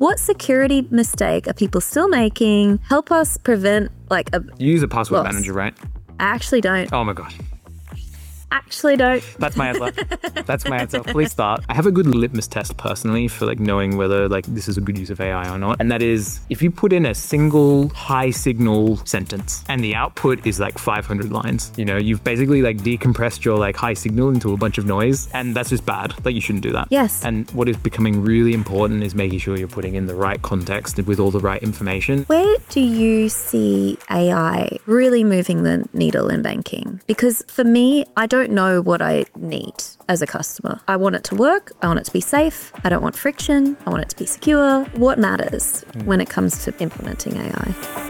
What security mistake are people still making? Help us prevent You use a password loss. manager, right? I actually don't. Oh my God. Actually don't. That's my answer. That's my answer. Please start. I have a good litmus test personally for knowing whether this is a good use of AI or not. And that is if you put in a single high signal sentence and the output is 500 lines, you've basically decompressed your high signal into a bunch of noise, and that's just bad. You shouldn't do that. Yes. And what is becoming really important is making sure you're putting in the right context with all the right information. Where do you see AI really moving the needle in banking? Because for me, I don't know what I need as a customer. I want it to work. I want it to be safe. I don't want friction. I want it to be secure. What matters when it comes to implementing AI?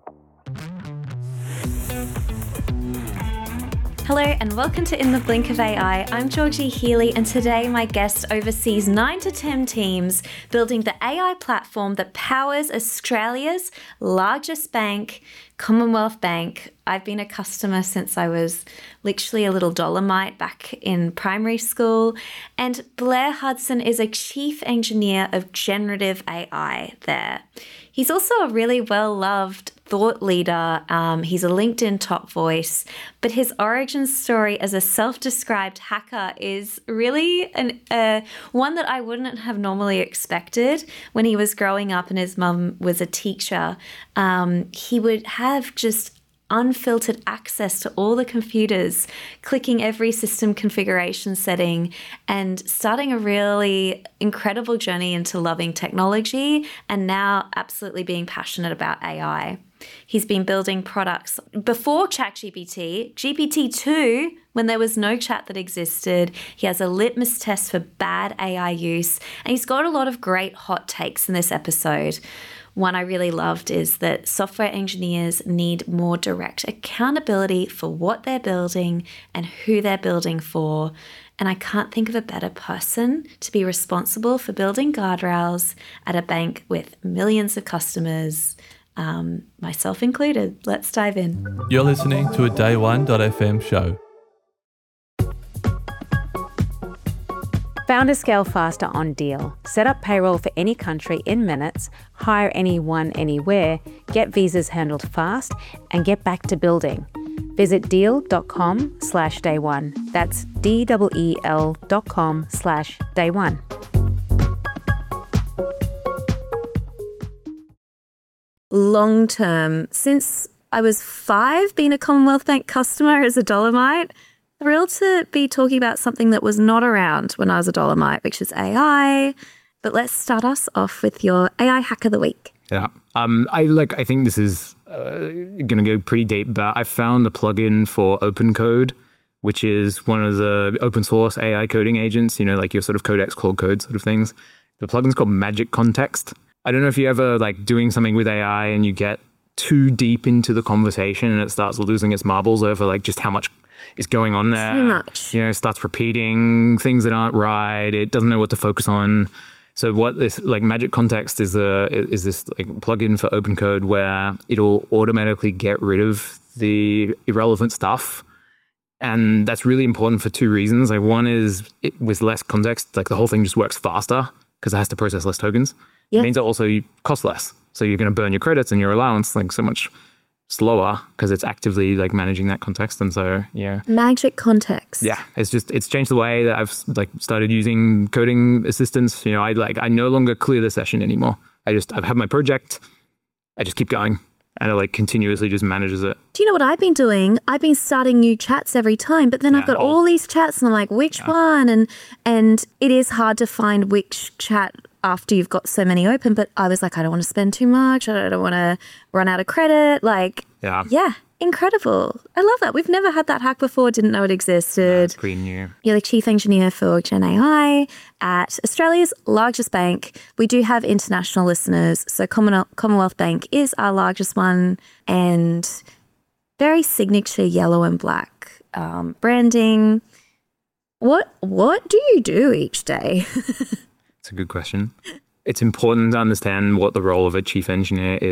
Hello and welcome to In the Blink of AI. I'm Georgie Healy, and today my guest oversees 9 to 10 teams building the AI platform that powers Australia's largest bank, Commonwealth Bank. I've been a customer since I was literally a little dolomite back in primary school. And Blair Hudson is a chief engineer of generative AI there. He's also a really well-loved thought leader. He's a LinkedIn top voice, but his origin story as a self-described hacker is really one that I wouldn't have normally expected. When he was growing up and his mum was a teacher, he would have just unfiltered access to all the computers, clicking every system configuration setting and starting a really incredible journey into loving technology and now absolutely being passionate about AI. He's been building products before ChatGPT, GPT-2, when there was no chat that existed. He has a litmus test for bad AI use, and he's got a lot of great hot takes in this episode. One I really loved is that software engineers need more direct accountability for what they're building and who they're building for. And I can't think of a better person to be responsible for building guardrails at a bank with millions of customers, myself included. Let's dive in. You're listening to a Day1.fm show. Founders scale faster on Deal. Set up payroll for any country in minutes, hire anyone, anywhere, get visas handled fast, and get back to building. Visit deal.com/day1. That's DEEL.com/day1. Long term, since I was 5, being a Commonwealth Bank customer as a dolomite, thrilled to be talking about something that was not around when I was a dolomite, which is AI. But let's start us off with your AI hack of the week. Yeah. I think this is going to go pretty deep, but I found a plugin for OpenCode, which is one of the open source AI coding agents, your sort of Codex Claude Code sort of things. The plugin's called Magic Context. I don't know if you ever doing something with AI and you get too deep into the conversation and it starts losing its marbles over just how much is going on there. Too much. It starts repeating things that aren't right. It doesn't know what to focus on. So what this Magic Context is this plugin for OpenCode where it'll automatically get rid of the irrelevant stuff. And that's really important for 2 reasons. One is with less context, the whole thing just works faster because it has to process less tokens. Yeah. It means it also costs less. So you're going to burn your credits and your allowance so much slower because it's actively managing that context. And so, yeah. Magic Context. Yeah. It's changed the way that I've started using coding assistants. I no longer clear the session anymore. I've had my project. I just keep going. And it continuously just manages it. Do you know what I've been doing? I've been starting new chats every time, but then I've got all these chats and I'm like, which one? And it is hard to find which chat after you've got so many open. But I was I don't want to spend too much. I don't want to run out of credit. Yeah, incredible. I love that. We've never had that hack before. Didn't know it existed. It's pretty new. You're the chief engineer for Gen AI at Australia's largest bank. We do have international listeners. So Commonwealth Bank is our largest one, and very signature yellow and black branding. What do you do each day? It's a good question. It's important to understand what the role of a chief engineer is.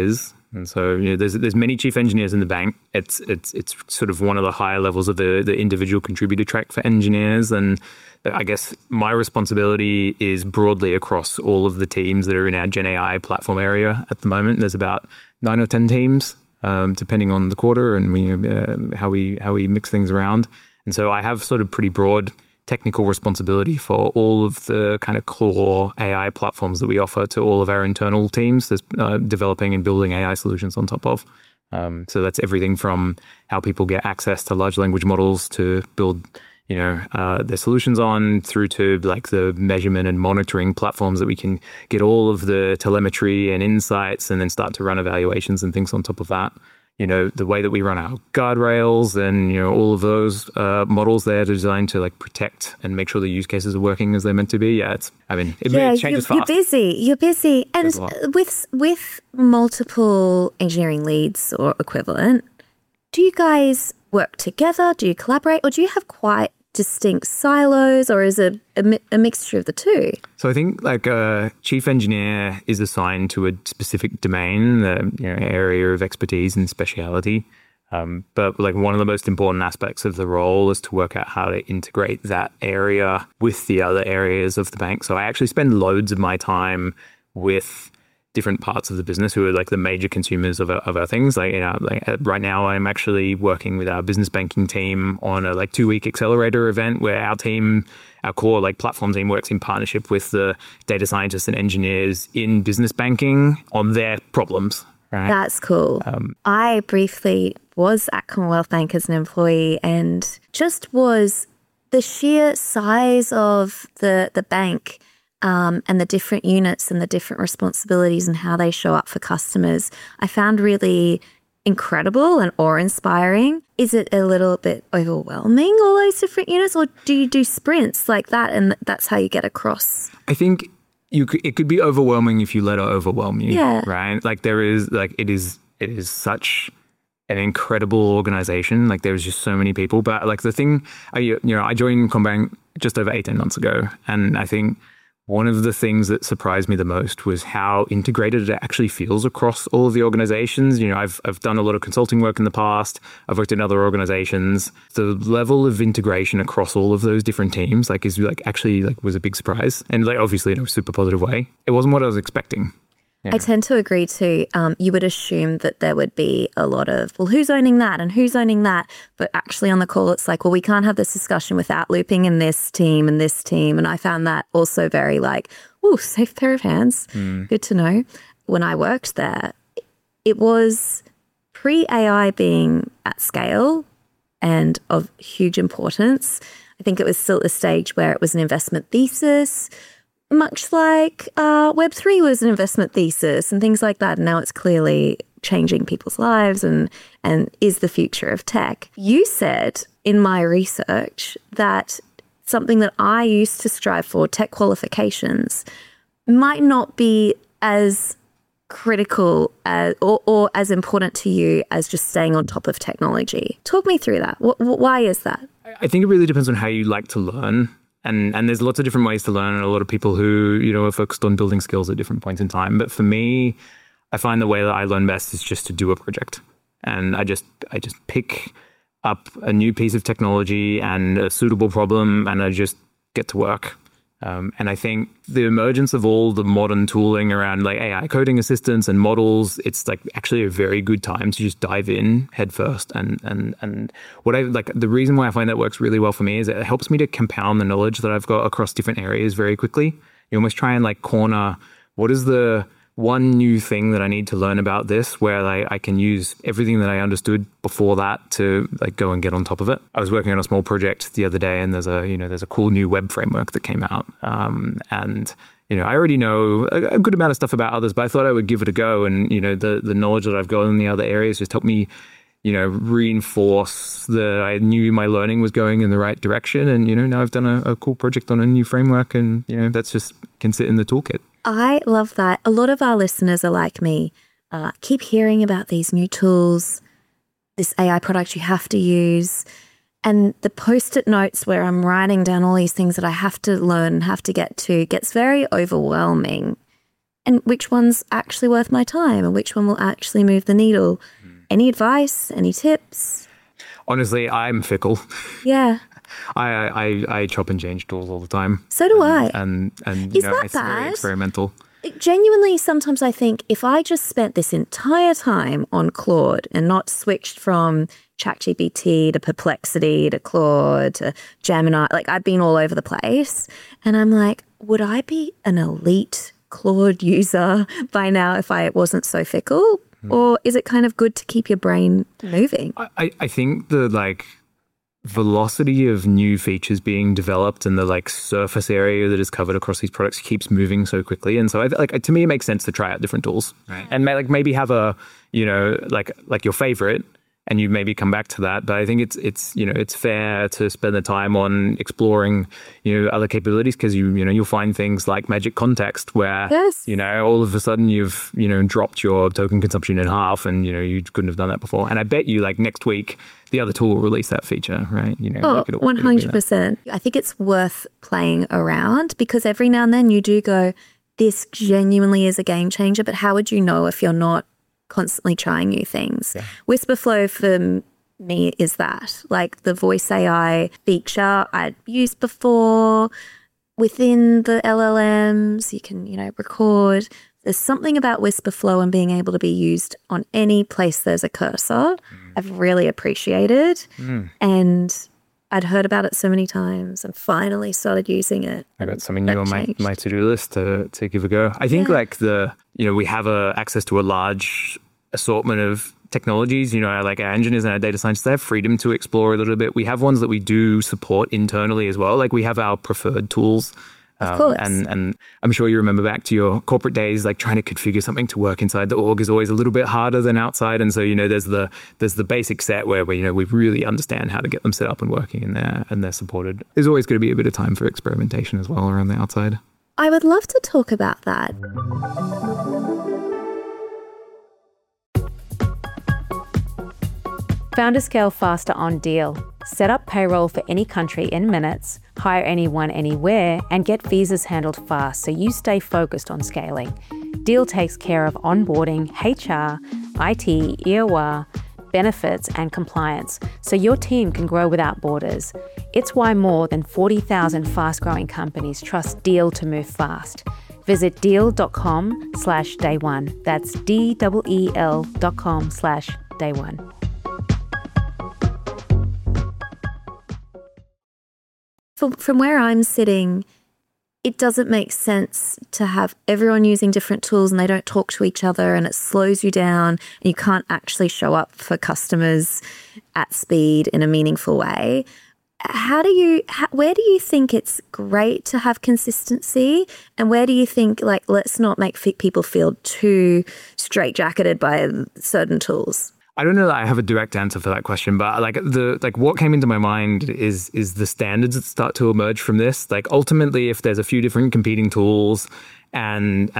And so there's many chief engineers in the bank. It's sort of one of the higher levels of the individual contributor track for engineers. And I guess my responsibility is broadly across all of the teams that are in our Gen AI platform area at the moment. There's about 9 or 10 teams, depending on the quarter and how we mix things around. And so I have sort of pretty broad technical responsibility for all of the kind of core AI platforms that we offer to all of our internal teams, developing and building AI solutions on top of. So that's everything from how people get access to large language models to build, their solutions on, through to like the measurement and monitoring platforms that we can get all of the telemetry and insights and then start to run evaluations and things on top of that. The way that we run our guardrails and, all of those models there are designed to like protect and make sure the use cases are working as they're meant to be. Yeah, it changes fast. You're busy. And with multiple engineering leads or equivalent, do you guys work together? Do you collaborate? Or do you have quite distinct silos, or is it a mixture of the two? So I think like a chief engineer is assigned to a specific domain, area of expertise and speciality. But like one of the most important aspects of the role is to work out how to integrate that area with the other areas of the bank. So I actually spend loads of my time with different parts of the business who are like the major consumers of our things. Like right now I'm actually working with our business banking team on a 2-week accelerator event where our core like platform team works in partnership with the data scientists and engineers in business banking on their problems. Right? That's cool. I briefly was at Commonwealth Bank as an employee, and just was the sheer size of the bank and the different units and the different responsibilities and how they show up for customers, I found really incredible and awe-inspiring. Is it a little bit overwhelming, all those different units, or do you do sprints like that and that's how you get across? I think it could be overwhelming if you let it overwhelm you, yeah. Right? Like it is such an incredible organization. Like there's just so many people. But like the thing, I joined CommBank just over 18 months ago, and I think one of the things that surprised me the most was how integrated it actually feels across all of the organizations. I've done a lot of consulting work in the past. I've worked in other organizations. The level of integration across all of those different teams was a big surprise. And obviously in a super positive way. It wasn't what I was expecting. Yeah. I tend to agree too. You would assume that there would be a lot of, well, who's owning that and who's owning that? But actually on the call, it's like, well, we can't have this discussion without looping in this team and this team. And I found that also very safe pair of hands. Good to know. When I worked there, it was pre-AI being at scale and of huge importance. I think it was still at the stage where it was an investment thesis, much like Web3 was an investment thesis and things like that. And now it's clearly changing people's lives and is the future of tech. You said in my research that something that I used to strive for, tech qualifications, might not be as critical or as important to you as just staying on top of technology. Talk me through that. Why is that? I think it really depends on how you like to learn. And there's lots of different ways to learn, and a lot of people who, are focused on building skills at different points in time. But for me, I find the way that I learn best is just to do a project. And I just pick up a new piece of technology and a suitable problem, and I just get to work. And I think the emergence of all the modern tooling around AI coding assistants and models, it's actually a very good time to just dive in head first. And what the reason why I find that works really well for me is it helps me to compound the knowledge that I've got across different areas very quickly. You almost try and corner what is the one new thing that I need to learn about this, where I can use everything that I understood before that to go and get on top of it. I was working on a small project the other day, and there's a cool new web framework that came out, and I already know a good amount of stuff about others, but I thought I would give it a go, and the knowledge that I've got in the other areas just helped me reinforce that I knew my learning was going in the right direction, and now I've done a cool project on a new framework, and that's just can sit in the toolkit. I love that. A lot of our listeners are like me, keep hearing about these new tools, this AI product you have to use, and the post-it notes where I'm writing down all these things that I have to learn and have to get to gets very overwhelming. and which one's actually worth my time and which one will actually move the needle. Any advice? Any tips? Honestly, I'm fickle. Yeah. I chop and change tools all the time. So do I. And Is you know, that it's very bad? experimental. Genuinely, sometimes I think if I just spent this entire time on Claude and not switched from ChatGPT to Perplexity to Claude to Gemini, like I've been all over the place. And I'm like, would I be an elite Claude user by now if I wasn't so fickle? Or is it kind of good to keep your brain moving? I think the velocity of new features being developed and the surface area that is covered across these products keeps moving so quickly. And so to me, it makes sense to try out different tools, right? And maybe have a, like your favorite, and you maybe come back to that. But I think it's fair to spend the time on exploring, other capabilities, because you'll find things like Magic Context where, Yes. all of a sudden you've, dropped your token consumption in half, and, you couldn't have done that before. And I bet you next week, the other tool will release that feature, right? Oh, 100%. I think it's worth playing around, because every now and then you do go, this genuinely is a game changer, but how would you know if you're not constantly trying new things? Yeah. Whisperflow for me is that, like the voice AI feature I'd used before within the LLMs. You can, record. There's something about Whisperflow and being able to be used on any place there's a cursor I've really appreciated. And I'd heard about it so many times and finally started using it. I got something new on my to-do list to give a go. I think we have access to a large assortment of technologies, like our engineers and our data scientists, they have freedom to explore a little bit. We have ones that we do support internally as well. Like we have our preferred tools. Of course. And I'm sure you remember back to your corporate days, like trying to configure something to work inside the org is always a little bit harder than outside. And so, there's the basic set where we really understand how to get them set up and working in there, and they're supported. There's always going to be a bit of time for experimentation as well around the outside. I would love to talk about that. Founders scale faster on Deal. Set up payroll for any country in minutes, hire anyone anywhere, and get visas handled fast so you stay focused on scaling. Deal takes care of onboarding, HR, IT, EOR, benefits, and compliance, so your team can grow without borders. It's why more than 40,000 fast-growing companies trust Deal to move fast. Visit deal.com/day1. That's DEEL.com/day1. From where I'm sitting, it doesn't make sense to have everyone using different tools and they don't talk to each other, and it slows you down and you can't actually show up for customers at speed in a meaningful way. Where do you think it's great to have consistency, and where do you think, let's not make people feel too straitjacketed by certain tools? I don't know that I have a direct answer for that question, but what came into my mind is the standards that start to emerge from this. Ultimately, if there's a few different competing tools and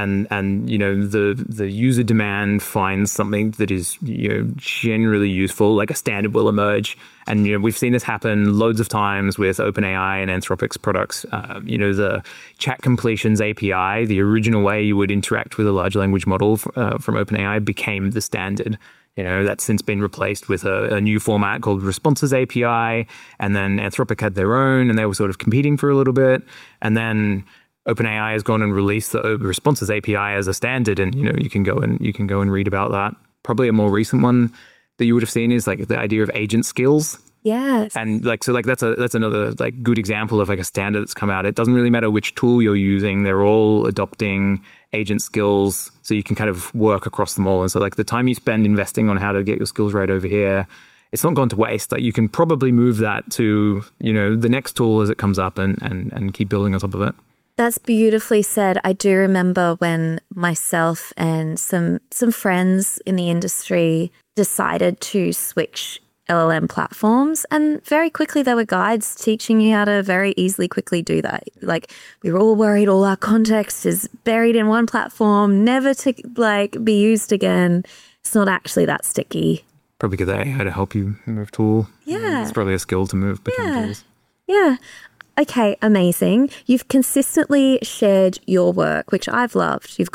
the user demand finds something that is generally useful, a standard will emerge. And we've seen this happen loads of times with OpenAI and Anthropic's products. The chat completions API, the original way you would interact with a large language model from OpenAI, became the standard. That's since been replaced with a new format called Responses API. And then Anthropic had their own, and they were sort of competing for a little bit. And then OpenAI has gone and released the Responses API as a standard, and you can go and read about that. Probably a more recent one that you would have seen is the idea of agent skills. Yes. And that's another good example of a standard that's come out. It doesn't really matter which tool you're using; they're all adopting agent skills, so you can kind of work across them all. And so the time you spend investing on how to get your skills right over here, it's not gone to waste. You can probably move that to the next tool as it comes up, and keep building on top of it. That's beautifully said. I do remember when myself and some friends in the industry decided to switch LLM platforms, and very quickly there were guides teaching you how to very easily, quickly do that. We were all worried all our context is buried in one platform, never to be used again. It's not actually that sticky. Probably get AI to help you move tool. Yeah. It's probably a skill to move between tools. Yeah. Okay, amazing. You've consistently shared your work, which I've loved. You've got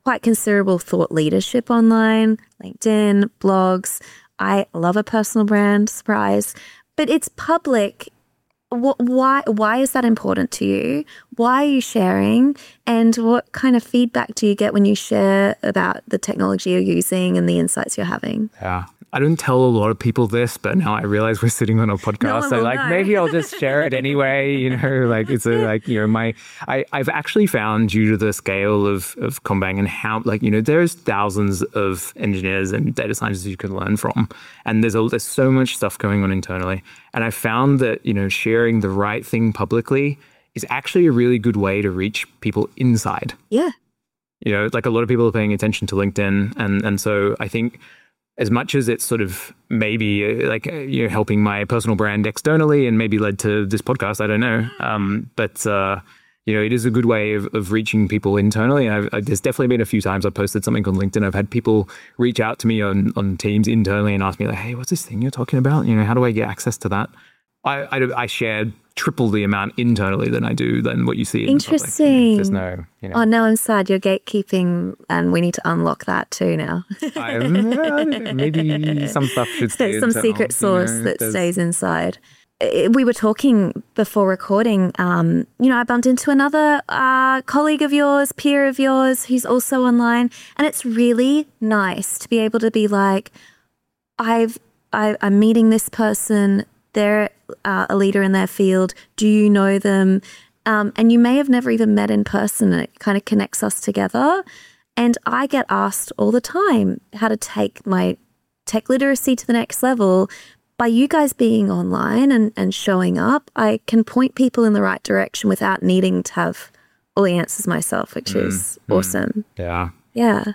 quite considerable thought leadership online, LinkedIn, blogs. I love a personal brand, surprise, but it's public. Why is that important to you? Why are you sharing? And what kind of feedback do you get when you share about the technology you're using and the insights you're having? Yeah. I don't tell a lot of people this, but now I realize we're sitting on a podcast. So like, maybe I'll just share it anyway, like it's I've actually found, due to the scale of CommBank and how, there's thousands of engineers and data scientists you can learn from. And there's so much stuff going on internally. And I found that, sharing the right thing publicly is actually a really good way to reach people inside. Yeah. Like a lot of people are paying attention to LinkedIn. And so I think, as much as it's sort of maybe helping my personal brand externally and maybe led to this podcast, I don't know. But it is a good way of reaching people internally. There's definitely been a few times I've posted something on LinkedIn. I've had people reach out to me on Teams internally and ask me like, hey, what's this thing you're talking about? How do I get access to that? I shared triple the amount internally than what you see. Interesting. There's no, Oh, now I'm sad. You're gatekeeping, and we need to unlock that too now. Maybe some stuff should stay some secret source that stays inside. We were talking before recording. I bumped into another colleague of yours, peer of yours, who's also online, and it's really nice to be able to be like, I'm meeting this person. They're a leader in their field. Do you know them? And you may have never even met in person. And it kind of connects us together. And I get asked all the time how to take my tech literacy to the next level. By you guys being online and showing up, I can point people in the right direction without needing to have all the answers myself, which is awesome. Yeah. Yeah.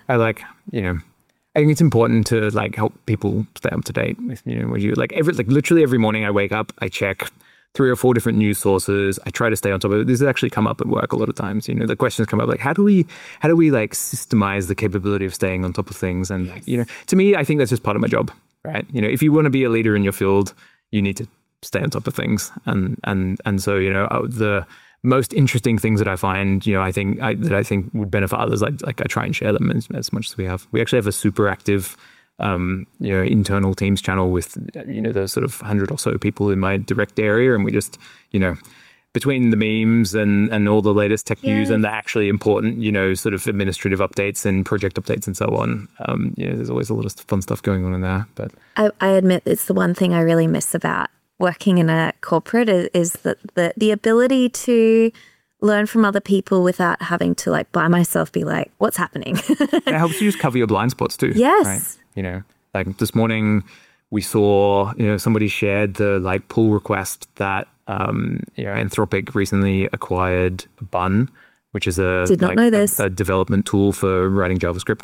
I think it's important to help people stay up to date with what you literally every morning I wake up, I check 3 or 4 different news sources. I try to stay on top of it. This has actually come up at work a lot of times. The questions come up like, how do we systemize the capability of staying on top of things? And to me, I think that's just part of my job, right? If you want to be a leader in your field, you need to stay on top of things. And so the most interesting things that I find, I think would benefit others. Like I try and share them as much as we have. We actually have a super active, internal Teams channel with, the sort of 100 or so people in my direct area, and we just, between the memes and all the latest tech news and the actually important, sort of administrative updates and project updates and so on, there's always a lot of fun stuff going on in there. But I admit it's the one thing I really miss about working in a corporate is that the ability to learn from other people without having to by myself be like, what's happening? It helps you just cover your blind spots too. Yes. Right? Like this morning we saw, somebody shared the pull request that, Anthropic recently acquired Bun, which is a development tool for writing JavaScript.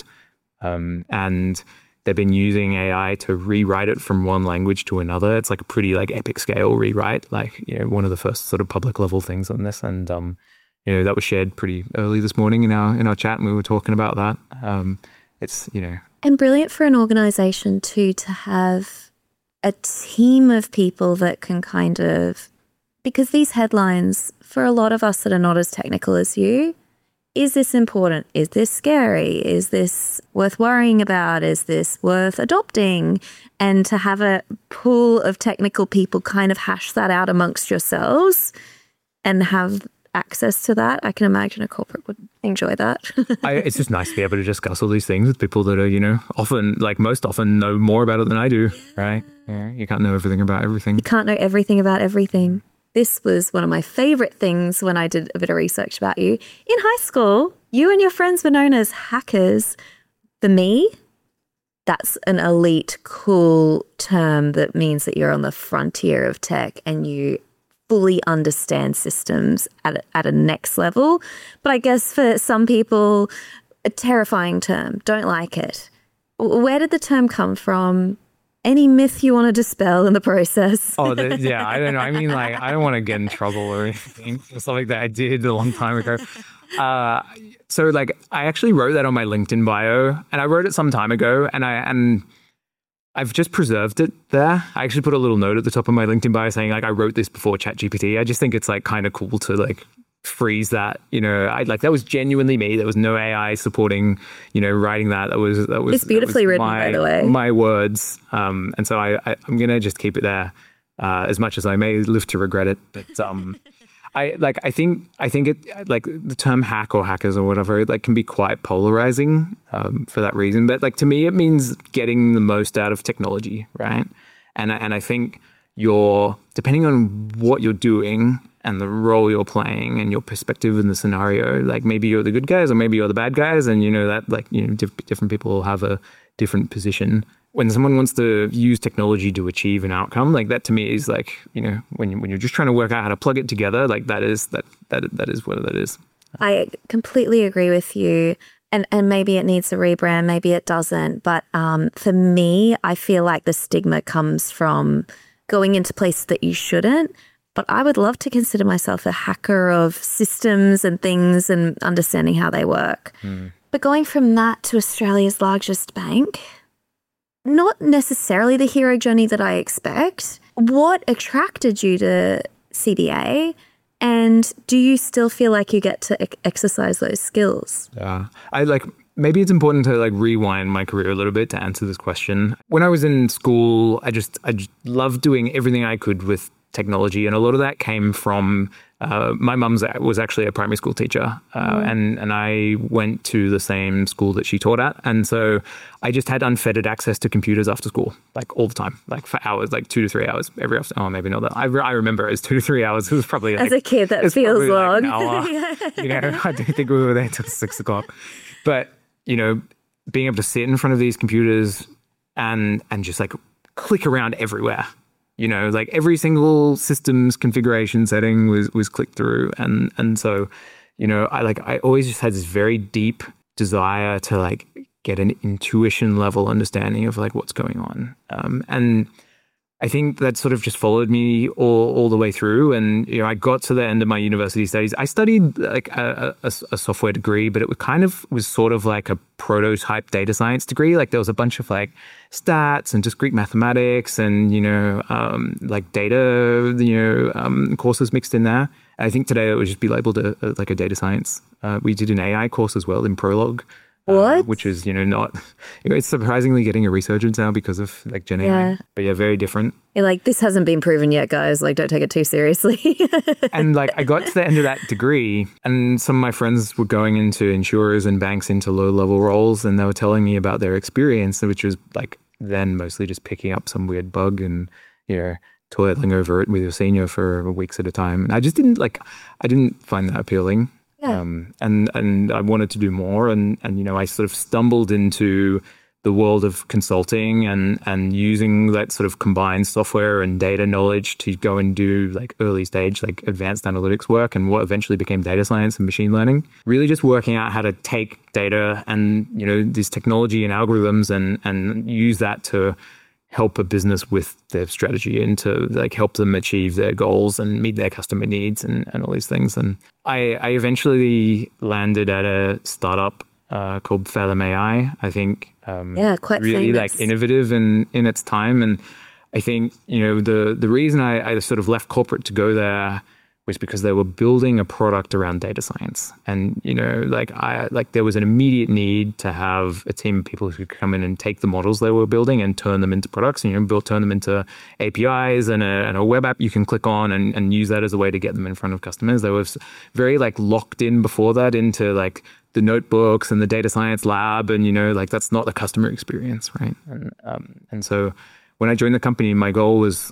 And they've been using AI to rewrite it from one language to another. It's like a pretty epic scale rewrite, one of the first sort of public level things on this. And, that was shared pretty early this morning in our chat, and we were talking about that. It's. And brilliant for an organization too, to have a team of people that can kind of, because these headlines, for a lot of us that are not as technical as you, is this important? Is this scary? Is this worth worrying about? Is this worth adopting? And to have a pool of technical people kind of hash that out amongst yourselves and have access to that, I can imagine a corporate would enjoy that. It's just nice to be able to discuss all these things with people that are, most often know more about it than I do, right? Yeah, you can't know everything about everything. You can't know everything about everything. This was one of my favorite things when I did a bit of research about you. In high school, you and your friends were known as hackers. For me, that's an elite, cool term that means that you're on the frontier of tech and you fully understand systems at a next level. But I guess for some people, a terrifying term, don't like it. Where did the term come from? Any myth you want to dispel in the process? I don't know. I mean, I don't want to get in trouble or anything. It's like that I did a long time ago. So I actually wrote that on my LinkedIn bio, and I wrote it some time ago, and I've just preserved it there. I actually put a little note at the top of my LinkedIn bio saying I wrote this before ChatGPT. I just think it's kind of cool to freeze that. That was genuinely me. There was no AI supporting, writing that. That was it's beautifully written, by the way. My words. And so I'm gonna just keep it there, as much as I may live to regret it. But I think it, like the term hack or hackers or whatever, like can be quite polarizing for that reason. But like to me, it means getting the most out of technology, right? And I think depending on what you're doing and the role you're playing and your perspective in the scenario, like maybe you're the good guys or maybe you're the bad guys, and different people will have a different position. When someone wants to use technology to achieve an outcome, like that to me is like, when you're just trying to work out how to plug it together, like that is what that is. I completely agree with you. And maybe it needs a rebrand, maybe it doesn't. But for me, I feel like the stigma comes from going into places that you shouldn't. But I would love to consider myself a hacker of systems and things and understanding how they work. But going from that to Australia's largest bank, not necessarily the hero journey that I expect. What attracted you to CBA? And do you still feel like you get to exercise those skills? Yeah, maybe it's important to rewind my career a little bit to answer this question. When I was in school, I just loved doing everything I could with technology, and a lot of that came from my mum was actually a primary school teacher, and I went to the same school that she taught at, and so I just had unfettered access to computers after school, like all the time, like for hours, like 2 to 3 hours every afternoon. Oh, maybe not that. I remember it was 2 to 3 hours. It was probably as a kid that feels long. I don't think we were there till 6 o'clock, but being able to sit in front of these computers and just click around everywhere. Every single system's configuration setting was clicked through. And so, I always just had this very deep desire to get an intuition level understanding of what's going on. And I think that sort of just followed me all the way through. And, I got to the end of my university studies. I studied a software degree, but it was sort of like a prototype data science degree. There was a bunch of stats and discrete mathematics and, data, courses mixed in there. I think today it would just be labeled a data science. We did an AI course as well in Prolog. Which is, not, it's surprisingly getting a resurgence now because of Gen AI. But very different. You're this hasn't been proven yet, guys. Don't take it too seriously. And I got to the end of that degree and some of my friends were going into insurers and banks into low-level roles, and they were telling me about their experience, which was then mostly just picking up some weird bug and, toiling over it with your senior for weeks at a time. And I just didn't I didn't find that appealing. Yeah. And I wanted to do more, and I sort of stumbled into the world of consulting and using that sort of combined software and data knowledge to go and do early stage advanced analytics work and what eventually became data science and machine learning. Really just working out how to take data and this technology and algorithms and use that to help a business with their strategy and to help them achieve their goals and meet their customer needs and all these things. And I eventually landed at a startup called Fathom AI. I think quite really famous. Innovative in its time. And I think the reason I sort of left corporate to go there was because they were building a product around data science. And, there was an immediate need to have a team of people who could come in and take the models they were building and turn them into products and, turn them into APIs and a web app you can click on and use that as a way to get them in front of customers. They were very locked in before that into the notebooks and the data science lab. And, that's not the customer experience, right? And so when I joined the company, my goal was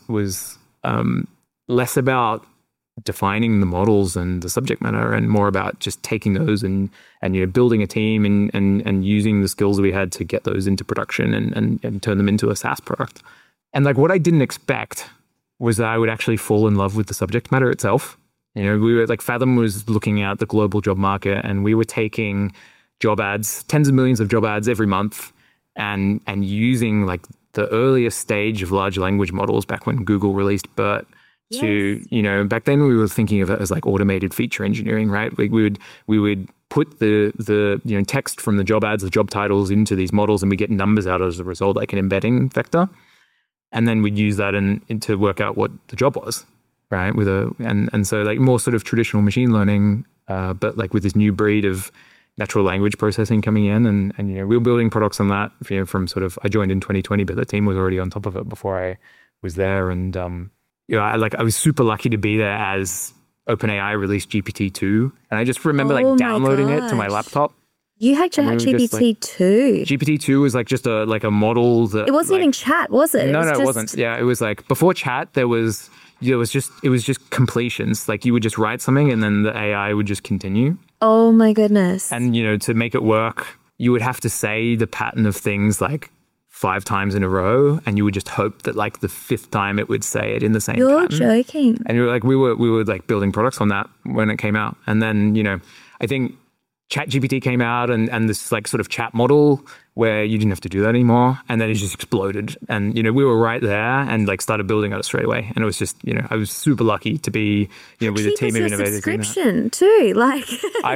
less about defining the models and the subject matter and more about just taking those and building a team and using the skills we had to get those into production and turn them into a SaaS product. And what I didn't expect was that I would actually fall in love with the subject matter itself. We were Fathom was looking at the global job market, and we were taking job ads, tens of millions of job ads every month and using the earliest stage of large language models back when Google released BERT. To, back then we were thinking of it as automated feature engineering, right? We would put the text from the job ads, the job titles into these models, and we get numbers out as a result, an embedding vector. And then we'd use that to work out what the job was. right? And so like more sort of traditional machine learning, but like with this new breed of natural language processing coming in, and you know, we were building products on that, you know, from sort of, I joined in 2020, but the team was already on top of it before I was there. And you know, I was super lucky to be there as OpenAI released GPT-2, and I just remember like downloading it to my laptop. You had ChatGPT-2. GPT-2 was like just a model that it wasn't even chat, was it? No, it wasn't. Yeah, it was like before chat. It was just completions. Like you would just write something, and then the AI would just continue. Oh my goodness! And you know, to make it work, you would have to say the pattern of things like 5 times in a row, and you would just hope that like the 5th time it would say it in the same pattern. You're joking. And you're like, we were like building products on that when it came out, and then you know, I think ChatGPT came out and this like sort of chat model where you didn't have to do that anymore, and then it just exploded. And you know, we were right there and like started building on it straight away. And it was just, you know, I was super lucky to be, you know, with a team of innovators. Subscription too, like.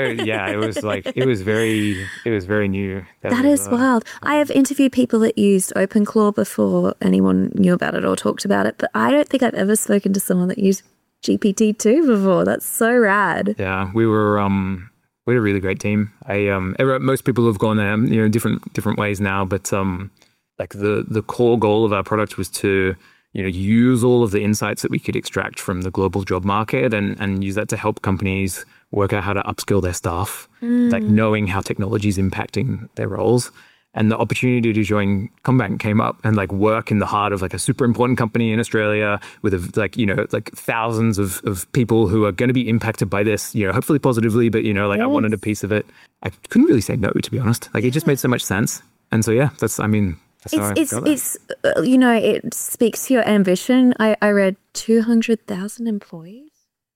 It was very new. That is wild. I have interviewed people that used OpenClaw before anyone knew about it or talked about it, but I don't think I've ever spoken to someone that used GPT-2 before. That's so rad. Yeah, we had a really great team. Most people have gone there, you know, different ways now, but like the core goal of our product was to, you know, use all of the insights that we could extract from the global job market and use that to help companies work out how to upskill their staff, like knowing how technology is impacting their roles. And the opportunity to join CommBank came up and like work in the heart of like a super important company in Australia with like, you know, like thousands of people who are going to be impacted by this, you know, hopefully positively, but you know, like I wanted a piece of it. I couldn't really say no, to be honest. Like it just made so much sense. And so, yeah, that's how I got that. You know, it speaks to your ambition. I read 200,000 employees.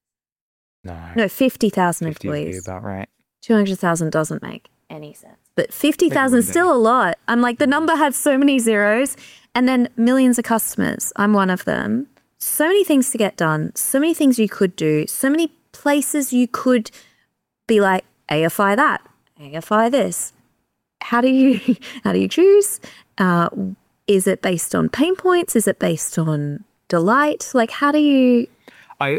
No, 50,000 employees. Would be about right. 200,000 doesn't make any sense. But 50,000 is still a lot. I'm like, the number had so many zeros, and then millions of customers. I'm one of them. So many things to get done, so many things you could do, so many places you could be like, AFI that, AFI this. How do you choose? Is it based on pain points? Is it based on delight? Like, how do you? I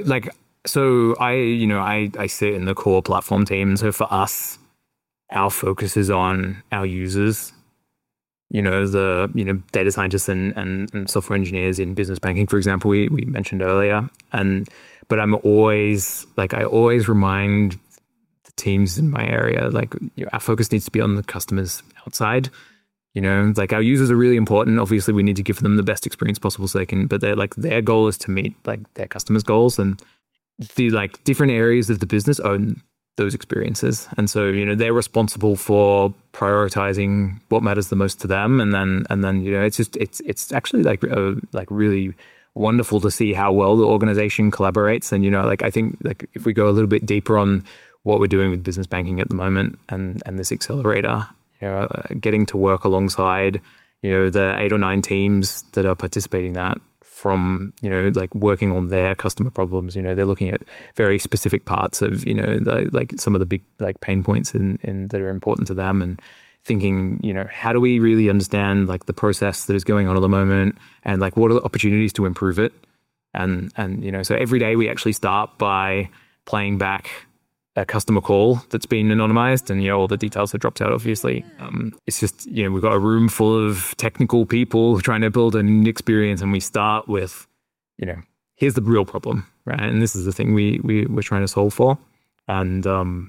sit in the core platform team. So for us, our focus is on our users, you know, data scientists and software engineers in business banking, for example, we mentioned earlier. But I always remind the teams in my area, like, you know, our focus needs to be on the customers outside. You know, like our users are really important. Obviously, we need to give them the best experience possible so they can, but their goal is to meet like their customers' goals, and the like different areas of the business own those experiences. And so, you know, they're responsible for prioritizing what matters the most to them. And then, you know, it's actually like really wonderful to see how well the organization collaborates. And, you know, like, I think like if we go a little bit deeper on what we're doing with business banking at the moment and this accelerator, you know, getting to work alongside, you know, the 8 or 9 teams that are participating in that, from, you know, like working on their customer problems. You know, they're looking at very specific parts of, you know, like some of the big like pain points in that are important to them, and thinking, you know, how do we really understand like the process that is going on at the moment, and like what are the opportunities to improve it. And you know, so every day we actually start by playing back a customer call that's been anonymized, and, you know, all the details have dropped out, obviously. It's just, you know, we've got a room full of technical people trying to build an experience, and we start with, you know, here's the real problem, right? And this is the thing we're trying to solve for. And,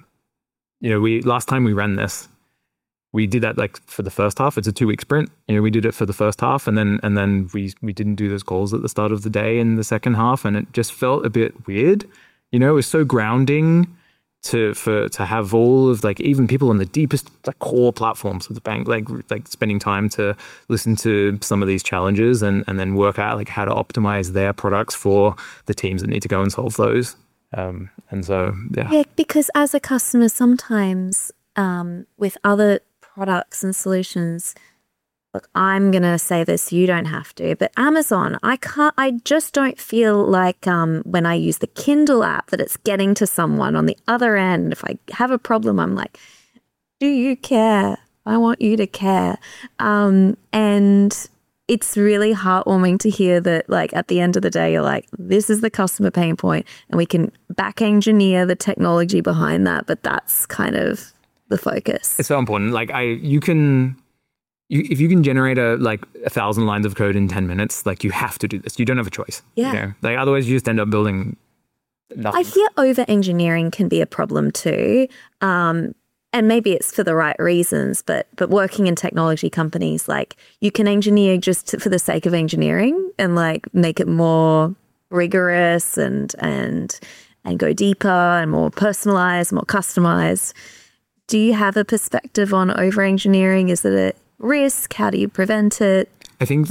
you know, last time we ran this, we did that like for the first half. It's a 2-week sprint. You know, we did it for the first half, and then we didn't do those calls at the start of the day in the second half, and it just felt a bit weird. You know, it was so grounding to have all of like even people on the deepest like core platforms of the bank like spending time to listen to some of these challenges and then work out like how to optimize their products for the teams that need to go and solve those. And so yeah, because as a customer, sometimes with other products and solutions, look, I'm gonna say this, you don't have to, but Amazon, I just don't feel like when I use the Kindle app that it's getting to someone on the other end. If I have a problem, I'm like, do you care? I want you to care. And it's really heartwarming to hear that, like, at the end of the day, you're like, this is the customer pain point and we can back engineer the technology behind that. But that's kind of the focus. It's so important. Like if you can generate 1,000 lines of code in 10 minutes, like you have to do this. You don't have a choice. Yeah. You know? Like otherwise you just end up building nothing. I hear over-engineering can be a problem too. And maybe it's for the right reasons, but working in technology companies, like you can engineer just for the sake of engineering and like make it more rigorous and go deeper and more personalized, more customized. Do you have a perspective on over-engineering? Is it a risk? How do you prevent it? I think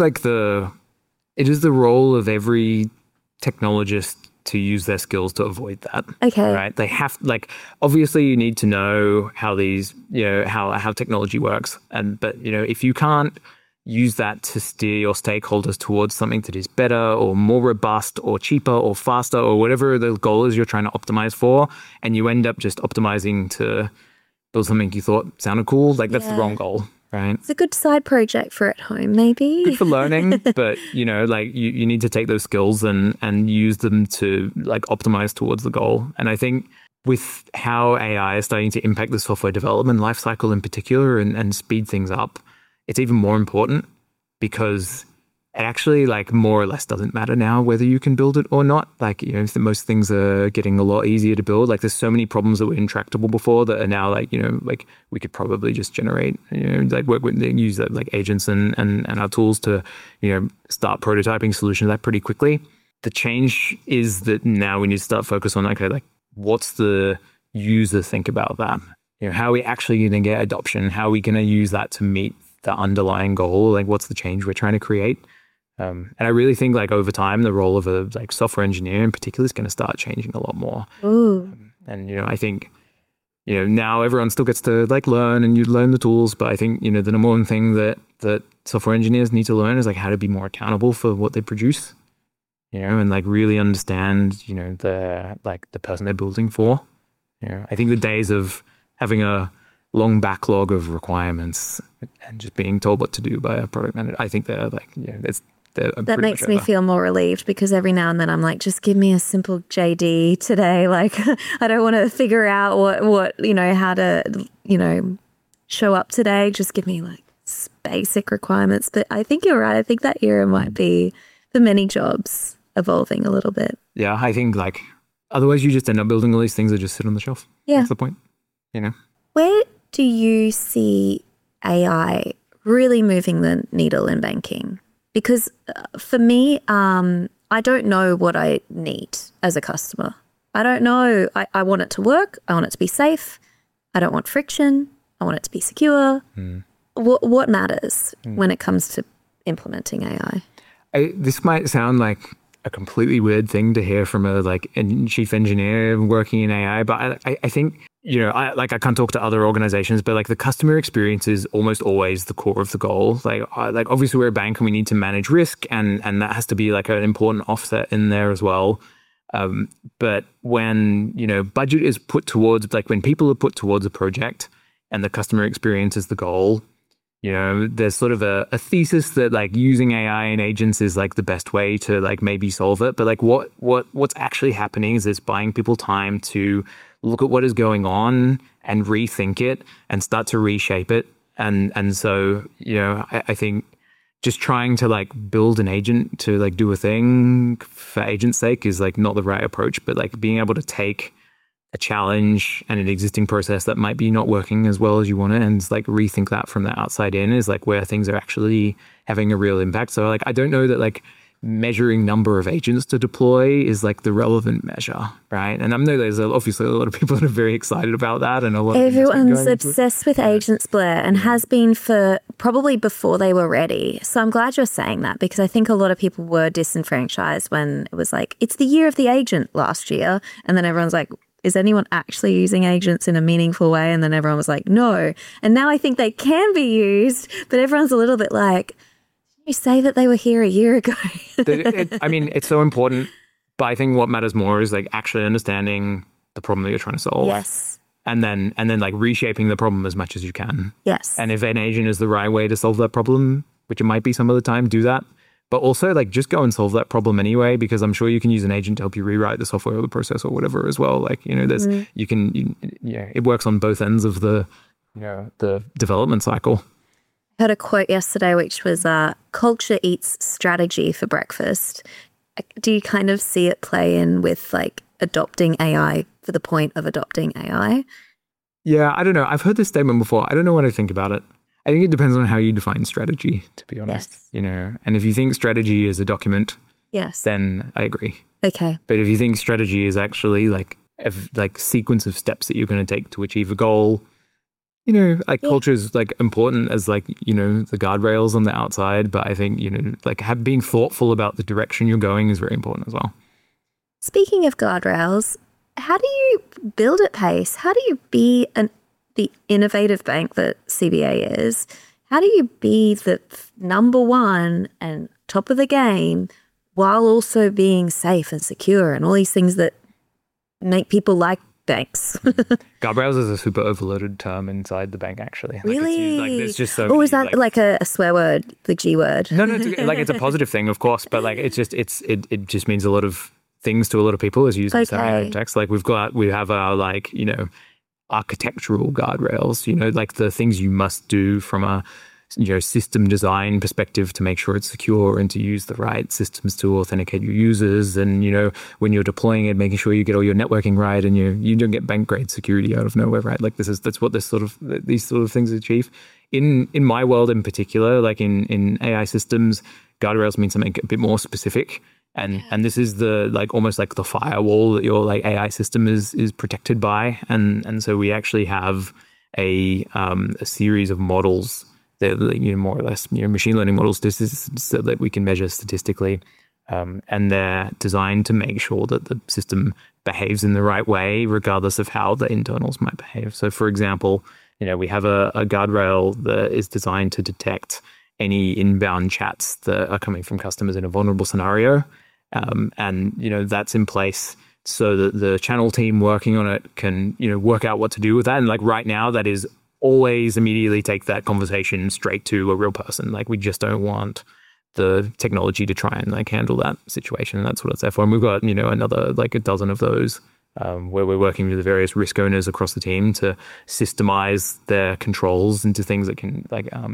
it is the role of every technologist to use their skills to avoid that. Okay. Right? They have, obviously you need to know how how technology works. But if you can't use that to steer your stakeholders towards something that is better or more robust or cheaper or faster or whatever the goal is you're trying to optimize for, and you end up just optimizing to build something you thought sounded cool, that's the wrong goal. Right. It's a good side project for at home, maybe. Good for learning, but you need to take those skills and use them to optimize towards the goal. And I think with how AI is starting to impact the software development lifecycle in particular and speed things up, it's even more important because it actually more or less doesn't matter now whether you can build it or not. Most things are getting a lot easier to build. There's so many problems that were intractable before that are now we could probably just generate, work with, use agents and our tools to, start prototyping solutions pretty quickly. The change is that now we need to start focus on, what's the user think about that? How are we actually going to get adoption? How are we going to use that to meet the underlying goal? What's the change we're trying to create? And I really think over time, the role of a software engineer in particular is going to start changing a lot more. Ooh. And, I think, now everyone still gets to learn and you learn the tools. But I think, the number one thing that software engineers need to learn is how to be more accountable for what they produce, and really understand, the person they're building for. I think the days of having a long backlog of requirements and just being told what to do by a product manager, I think they're that makes me feel more relieved because every now and then I'm like, just give me a simple JD today. I don't want to figure out what how to, show up today. Just give me basic requirements. But I think you're right. I think that era might be for many jobs evolving a little bit. Yeah, I think otherwise you just end up building all these things that just sit on the shelf. Yeah. That's the point, Where do you see AI really moving the needle in banking? Because for me, I don't know what I need as a customer. I don't know. I want it to work. I want it to be safe. I don't want friction. I want it to be secure. What matters when it comes to implementing AI? This might sound like a completely weird thing to hear from a chief engineer working in AI, but I think I can't talk to other organizations, but the customer experience is almost always the core of the goal. Obviously we're a bank and we need to manage risk, and that has to be an important offset in there as well. But when budget is put towards when people are put towards a project and the customer experience is the goal, there's sort of a thesis that using AI and agents is the best way to maybe solve it. But what's actually happening is it's buying people time to look at what is going on and rethink it and start to reshape it. And so, I think just trying to build an agent to do a thing for agent's sake is not the right approach. But being able to take a challenge and an existing process that might be not working as well as you want it and rethink that from the outside in is where things are actually having a real impact. So I don't know that measuring number of agents to deploy is the relevant measure, right? And I know there's obviously a lot of people that are very excited about that, and a lot everyone's obsessed with agents, Blair, and has been for probably before they were ready. So I'm glad you're saying that because I think a lot of people were disenfranchised when it was it's the year of the agent last year, and then everyone's like, is anyone actually using agents in a meaningful way? And then everyone was like, no. And now I think they can be used, but everyone's a little bit you say that they were here a year ago. It's so important, but I think what matters more is actually understanding the problem that you're trying to solve. Yes. And then reshaping the problem as much as you can. Yes. And if an agent is the right way to solve that problem, which it might be some of the time, do that. But also, like, just go and solve that problem anyway, because I'm sure you can use an agent to help you rewrite the software or the process or whatever as well. Like, there's it works on both ends of the the development cycle. I heard a quote yesterday, which was culture eats strategy for breakfast. Do you kind of see it play in with like adopting AI for the point of adopting AI? Yeah, I don't know. I've heard this statement before. I don't know what I think about it. I think it depends on how you define strategy, to be honest. Yes. And if you think strategy is a document, yes, then I agree. Okay. But if you think strategy is actually like sequence of steps that you're going to take to achieve a goal, culture is like important as like, the guardrails on the outside. But I think, being thoughtful about the direction you're going is very important as well. Speaking of guardrails, how do you build at pace? How do you be the innovative bank that CBA is? How do you be the number one and top of the game while also being safe and secure and all these things that make people like banks? Guardrails is a super overloaded term inside the bank, actually. Really? It's just so. Or is that like a swear word, the G word? No, it's a positive thing, of course, but like it just means a lot of things to a lot of people as you use in text. Like we have our architectural guardrails, like the things you must do from a system design perspective to make sure it's secure and to use the right systems to authenticate your users, and when you're deploying it, making sure you get all your networking right and you don't get bank grade security out of nowhere, right? Like that's what these sort of things achieve. In my world in particular, like in AI systems, guardrails mean something a bit more specific. And this is the almost like the firewall that your AI system is protected by. And so we actually have a series of models that more or less machine learning models. This is so that we can measure statistically, and they're designed to make sure that the system behaves in the right way, regardless of how the internals might behave. So, for example, we have a guardrail that is designed to detect any inbound chats that are coming from customers in a vulnerable scenario. And that's in place so that the channel team working on it can, work out what to do with that. And like right now, that is always immediately take that conversation straight to a real person. Like we just don't want the technology to try and handle that situation. And that's what it's there for. And we've got, another a dozen of those where we're working with the various risk owners across the team to systemize their controls into things that can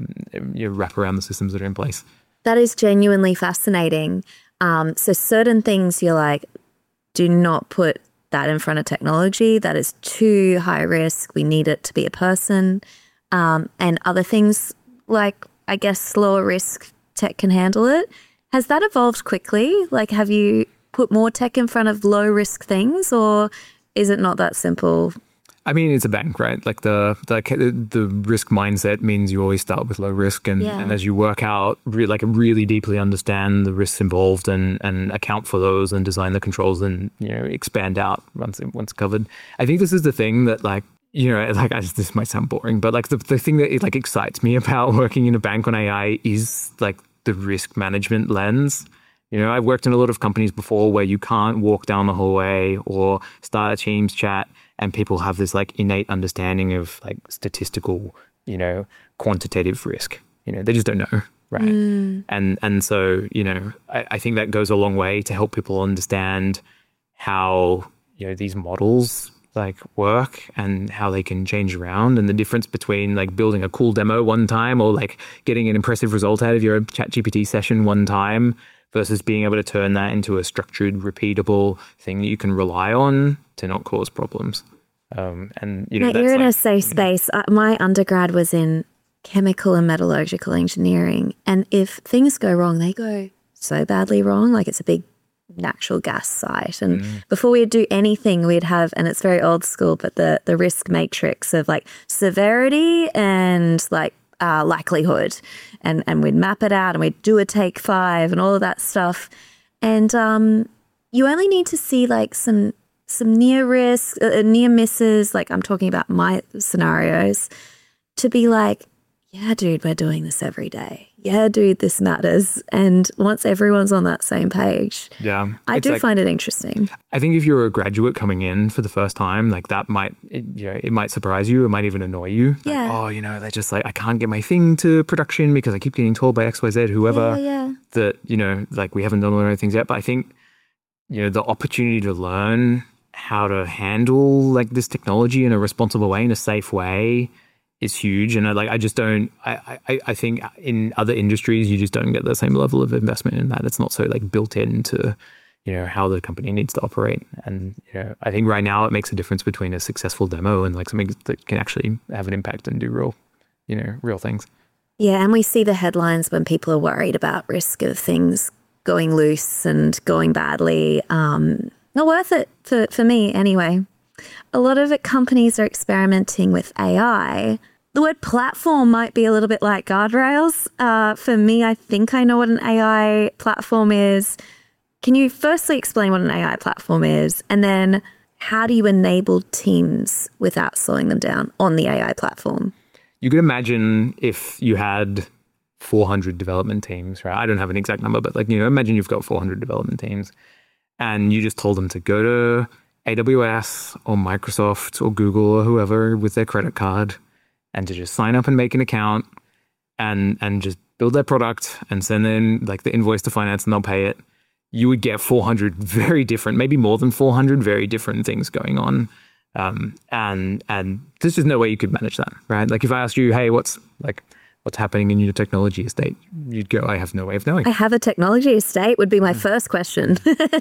wrap around the systems that are in place. That is genuinely fascinating. So certain things you're like, do not put that in front of technology. That is too high risk. We need it to be a person. And other things like, I guess, lower risk tech can handle it. Has that evolved quickly? Like, have you put more tech in front of low risk things, or is it not that simple? I mean, it's a bank, right? Like the risk mindset means you always start with low risk, and as you work out, really deeply understand the risks involved and account for those and design the controls and expand out once covered. I think this is the thing that this might sound boring, but the thing that excites me about working in a bank on AI is the risk management lens. I've worked in a lot of companies before where you can't walk down the hallway or start a Teams chat and people have this innate understanding of statistical, quantitative risk. They just don't know, right? And so, I think that goes a long way to help people understand how, these models work and how they can change around, and the difference between building a cool demo one time or getting an impressive result out of your ChatGPT session one time versus being able to turn that into a structured, repeatable thing that you can rely on to not cause problems. And you're in a safe space. My undergrad was in chemical and metallurgical engineering, and if things go wrong, they go so badly wrong. It's a big natural gas site, and before we'd do anything, we'd have, and it's very old school, but the risk matrix of severity and likelihood, and we'd map it out and we'd do a take 5 and all of that stuff. And you only need to see some near risk, near misses, I'm talking about my scenarios, to be yeah, dude, we're doing this every day. Yeah, dude, this matters. And once everyone's on that same page, I do find it interesting. I think if you're a graduate coming in for the first time, like that might, it might surprise you. It might even annoy you. Yeah. Like, they're just like, I can't get my thing to production because I keep getting told by XYZ, whoever, that, like we haven't done all those things yet. But I think, the opportunity to learn how to handle like this technology in a responsible way, in a safe way, is huge. And I think in other industries, you just don't get the same level of investment in that. It's not so like built into, how the company needs to operate. And, I think right now it makes a difference between a successful demo and like something that can actually have an impact and do real things. Yeah. And we see the headlines when people are worried about risk of things going loose and going badly. Not worth it for me anyway. A lot of companies are experimenting with AI. The word platform might be a little bit like guardrails. For me, I think I know what an AI platform is. Can you firstly explain what an AI platform is? And then how do you enable teams without slowing them down on the AI platform? You could imagine if you had 400 development teams, right? I don't have an exact number, but imagine you've got 400 development teams and you just told them to go to AWS or Microsoft or Google or whoever with their credit card and to just sign up and make an account and just build their product and send in like the invoice to finance and they'll pay it. You would get 400 very different, maybe more than 400 very different things going on. And there's just no way you could manage that, right? Like if I asked you, hey, what's happening in your technology estate? You'd go, I have no way of knowing. I have a technology estate would be my first question.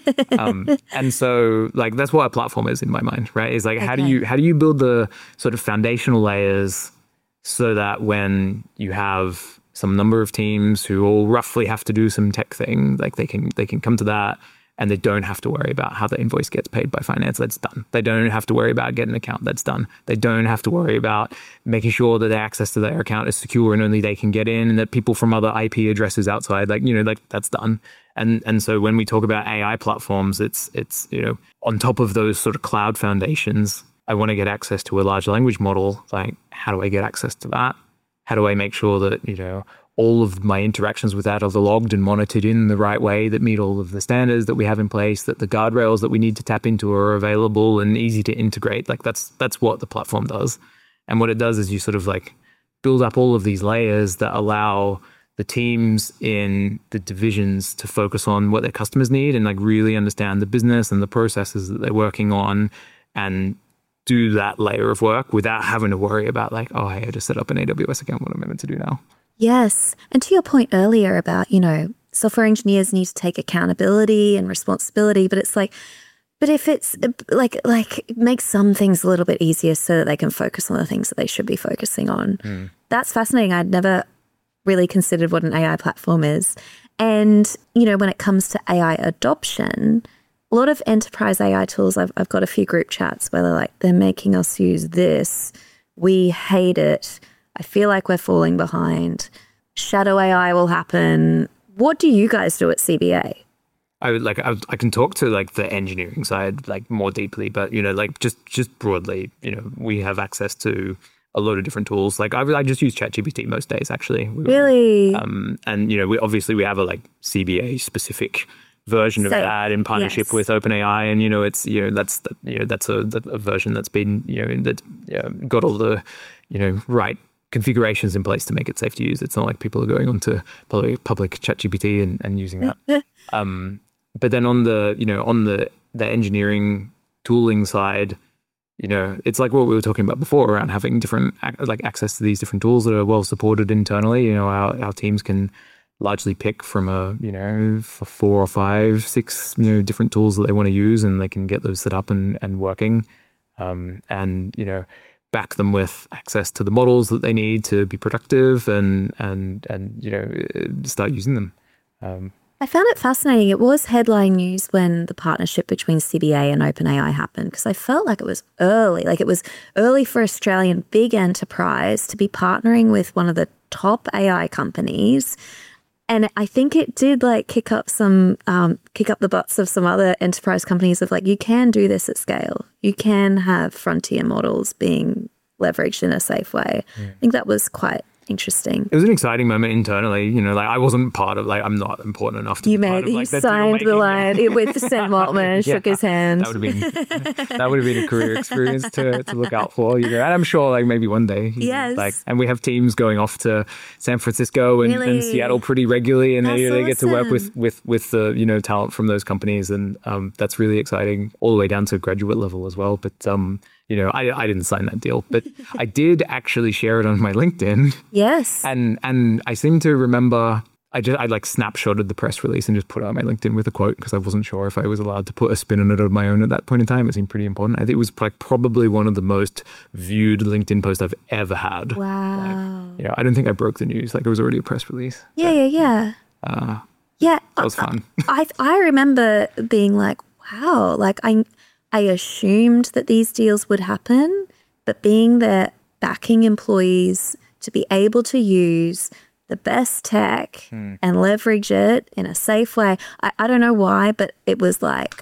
And so like, that's what a platform is in my mind, right? Is like, how do you build the sort of foundational layers so that when you have some number of teams who all roughly have to do some tech thing, like they can come to that and they don't have to worry about how the invoice gets paid by finance. That's done. They don't have to worry about getting an account. That's done. They don't have to worry about making sure that their access to their account is secure and only they can get in, and that people from other IP addresses outside, like that's done. And so when we talk about AI platforms, it's on top of those sort of cloud foundations. I want to get access to a large language model. Like, how do I get access to that? How do I make sure that all of my interactions with that are logged and monitored in the right way that meet all of the standards that we have in place, that the guardrails that we need to tap into are available and easy to integrate. Like that's what the platform does. And what it does is you sort of like build up all of these layers that allow the teams in the divisions to focus on what their customers need and like really understand the business and the processes that they're working on and do that layer of work without having to worry about like, oh, hey, I just set up an AWS account. What am I meant to do now? Yes. And to your point earlier about, software engineers need to take accountability and responsibility, but it's like, but if it's like make some things a little bit easier so that they can focus on the things that they should be focusing on. That's fascinating. I'd never really considered what an AI platform is. And, when it comes to AI adoption, a lot of enterprise AI tools, I've got a few group chats where they're like, they're making us use this. We hate it. I feel like we're falling behind. Shadow AI will happen. What do you guys do at CBA? I can talk to like the engineering side like more deeply, but like just broadly, we have access to a lot of different tools. Like I just use ChatGPT most days actually. Really? And we have a like CBA specific version of that in partnership with OpenAI, and that's a version that's been got all the right configurations in place to make it safe to use. It's not like people are going onto public ChatGPT and using that. But then on the engineering tooling side, it's like what we were talking about before around having different like access to these different tools that are well supported internally. Our teams can largely pick from 4 or 5, 6 different tools that they want to use, and they can get those set up and working, and back them with access to the models that they need to be productive and start using them. I found it fascinating. It was headline news when the partnership between CBA and OpenAI happened, because I felt like it was early. Like it was early for Australian big enterprise to be partnering with one of the top AI companies. And I think it did like kick up the butts of some other enterprise companies of like, you can do this at scale. You can have frontier models being leveraged in a safe way. I think that was quite Interesting. It was an exciting moment internally. You know, like I wasn't part of, like, I'm not important enough to You be part made, of, like, you the signed the deal-making. line with Sam Altman, shook his hand. That would have been a career experience to look out for, you know. And I'm sure, like, maybe one day. You know, Yes. like, and we have teams going off to San Francisco and Really? Seattle pretty regularly, and That's they get to work awesome. with the, you know, talent from those companies, and that's really exciting, all the way down to graduate level as well. But you know, I didn't sign that deal, but I did actually share it on my LinkedIn. Yes. And I seem to remember I like snapshotted the press release and just put it on my LinkedIn with a quote, because I wasn't sure if I was allowed to put a spin on it of my own at that point in time. It seemed pretty important. I think it was like probably one of the most viewed LinkedIn posts I've ever had. Wow. You know, I don't think I broke the news. Like, it was already a press release. Yeah. Yeah. That was fun. I remember being like, wow, like I assumed that these deals would happen, but being there backing employees to be able to use the best tech and leverage it in a safe way. I don't know why, but it was like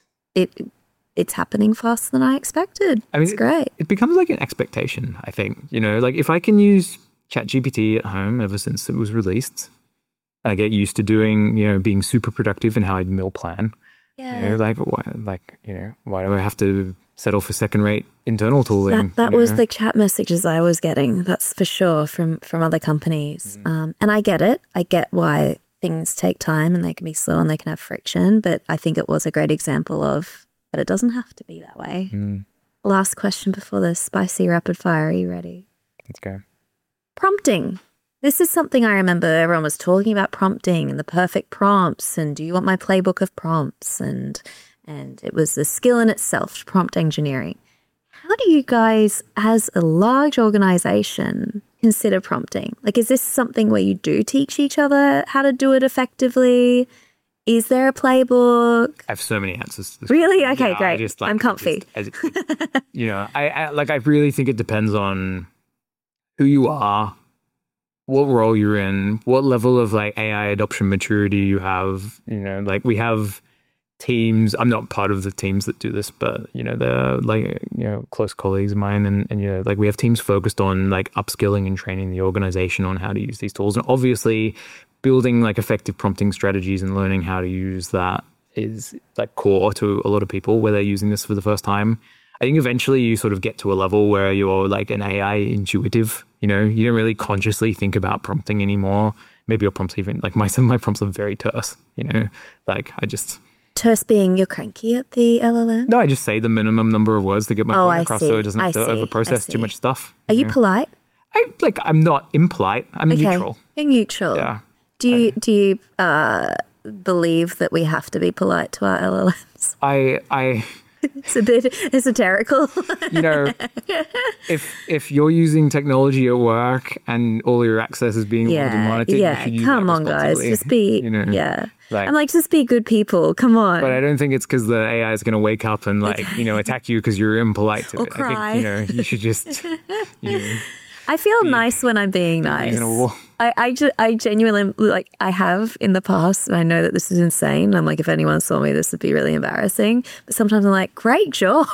it's happening faster than I expected. I mean, it's great. It becomes like an expectation, I think. You know, like if I can use ChatGPT at home ever since it was released, I get used to doing, you know, being super productive in how I'd meal plan. Yeah. You know, why do I have to settle for second-rate internal tooling? That you was know? the chat messages I was getting. That's for sure from other companies. And I get it. I get why things take time and they can be slow and they can have friction. But I think it was a great example of, but it doesn't have to be that way. Last question before the spicy rapid fire. Are you ready? Let's go. Prompting. This is something I remember everyone was talking about, prompting and the perfect prompts and do you want my playbook of prompts? And it was the skill in itself, prompt engineering. How do you guys, as a large organization, consider prompting? Like, is this something where you do teach each other how to do it effectively? Is there a playbook? I have so many answers to this. Really? Okay, Yeah, great. I I'm comfy. You know, I really think it depends on who you are, what role you're in, what level of like AI adoption maturity you have. You know, like we have teams. I'm not part of the teams that do this, but you know, they're like, you know, close colleagues of mine, and you know, like we have teams focused on like upskilling and training the organization on how to use these tools, and obviously building like effective prompting strategies and learning how to use that is like core to a lot of people where they're using this for the first time. I think eventually you sort of get to a level where you're like an AI intuitive, you know, you don't really consciously think about prompting anymore. Maybe your prompts even, like some of my prompts are very terse, you know, like I just... Terse being you're cranky at the LLM? No, I just say the minimum number of words to get my point I across see. so it doesn't have to I see. overprocess too much stuff. Are you polite? I'm not impolite. I'm neutral. You're neutral. Yeah. Do you believe that we have to be polite to our LLMs? I It's a bit esoterical. you know, if you're using technology at work and all your access is being monitored, you should use come that on, guys, responsibly, just be, you know, like, I'm like, just be good people. Come on. But I don't think it's because the AI is going to wake up and like, you know, attack you because you're impolite to Or it. cry. I think, you know, you should just, you know, I feel nice when I'm being nice. in a war. I genuinely, like, I have in the past, and I know that this is insane. I'm like, if anyone saw me, this would be really embarrassing. But sometimes I'm like, great job.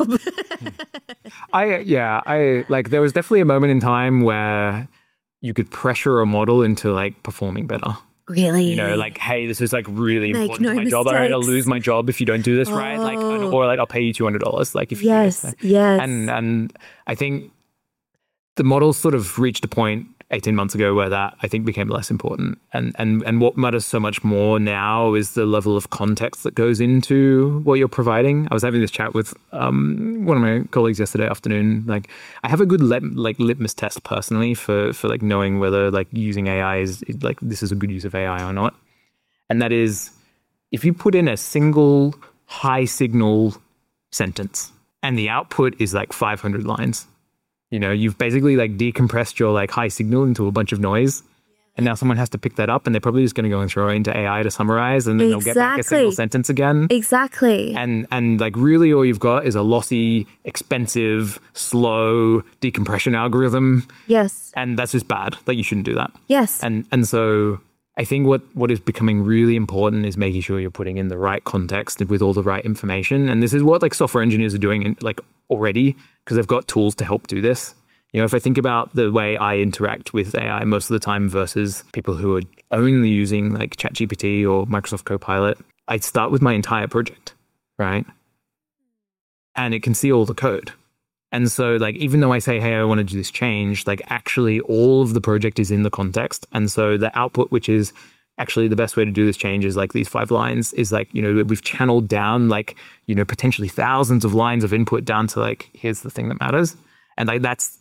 I like, there was definitely a moment in time where you could pressure a model into like performing better. Really? You know, like, hey, this is like really Make important to no my job. I'm going to mistakes. lose my job if you don't do this right. Like, or like, I'll pay you $200. Like, if you do this. Yes. And I think the model sort of reached a point 18 months ago where that I think became less important. And what matters so much more now is the level of context that goes into what you're providing. I was having this chat with one of my colleagues yesterday afternoon. Like, I have a good litmus test personally for like knowing whether like using AI is like this is a good use of AI or not. And that is if you put in a single high signal sentence and the output is like 500 lines. You know, you've basically like decompressed your like high signal into a bunch of noise. And now someone has to pick that up and they're probably just going to go and throw it into AI to summarize and then they'll get back a single sentence again. Exactly. And like really all you've got is a lossy, expensive, slow decompression algorithm. Yes. And that's just bad. Like you shouldn't do that. Yes. And so I think what is becoming really important is making sure you're putting in the right context with all the right information. And this is what like software engineers are doing like already because they've got tools to help do this. You know, if I think about the way I interact with AI most of the time versus people who are only using like ChatGPT or Microsoft Copilot, I start with my entire project, right? And it can see all the code. And so like, even though I say, hey, I want to do this change, like actually all of the project is in the context. And so the output, which is actually the best way to do this change is like these 5 lines is like, you know, we've channeled down like, you know, potentially thousands of lines of input down to like, here's the thing that matters. And like, that's